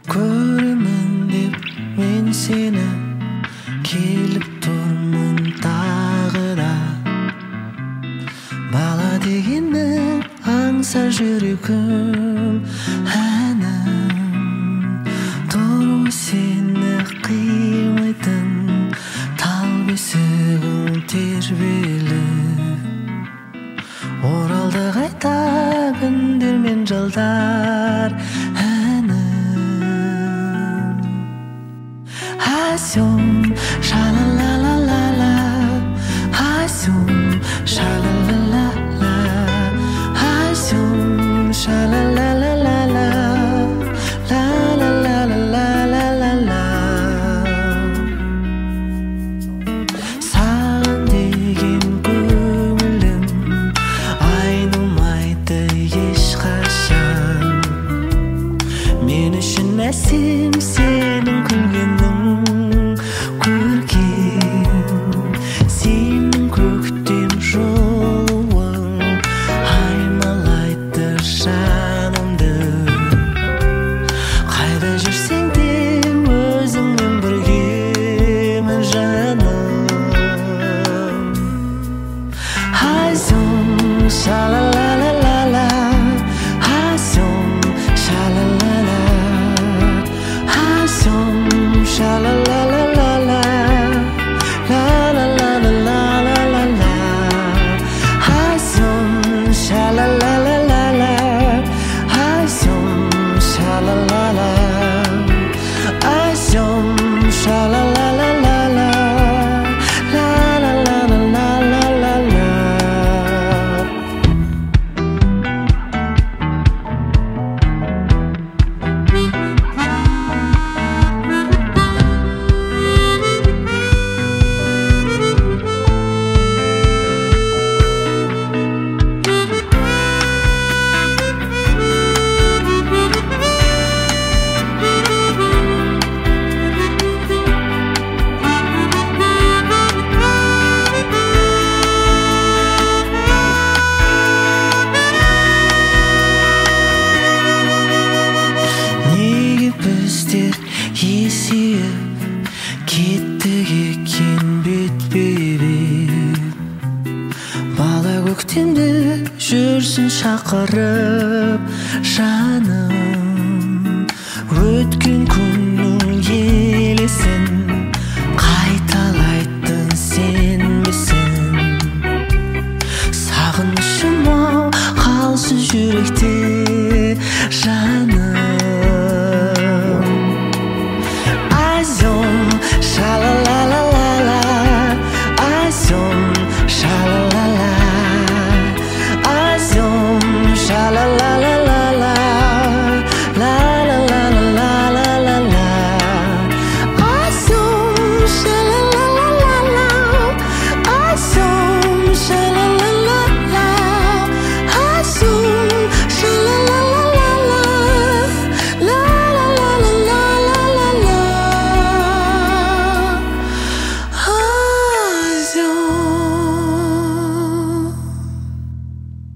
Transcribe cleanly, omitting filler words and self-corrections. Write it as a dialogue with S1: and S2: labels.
S1: Көрімін деп мен сені келіп тұрмын тағы да. Бала дегеннің аңсар жүрегім әнім. Тұр сені қимайтын тал бесігім тербелі. Оралды қайта күндер мен жылдар әнім. Асюм ша-ла-ла-ла-ла-ла, асюм ша-ла-ла-ла-ла, асюм ша-ла-ла-ла-ла-ла, ла-ла-ла-ла-ла-ла-ла. Саған деген көңілім айнымайды ешқашан. Мен үшін әсем сенің күлгенің көркем, сенің көктем жолуың аймалайды жанымды. Қайда жүрсең де өзіңмен біргемін жаным. Асюм ша-ла-ла-ла-ла-ла, асюм ша-ла-ла-ла, асюм ша-ла-ла-ла-ла-ла, ла-ла-ла-ла-ла-ла-ла, асюм ша-ла-ла-ла-ла-ла, асюм ша-ла-ла-ла, асюм ша-ла-ла-ла-ла-ла, ла-ла-ла-ла-ла-ла-ла. Неге біздер есейіп кеттік екен бетпе-бет? Бала көктемді жүрсін шақырып жаным. Өткен күннің елесін қайталайтын сенбісің? Сағынышым ау қалсын жүректе жан.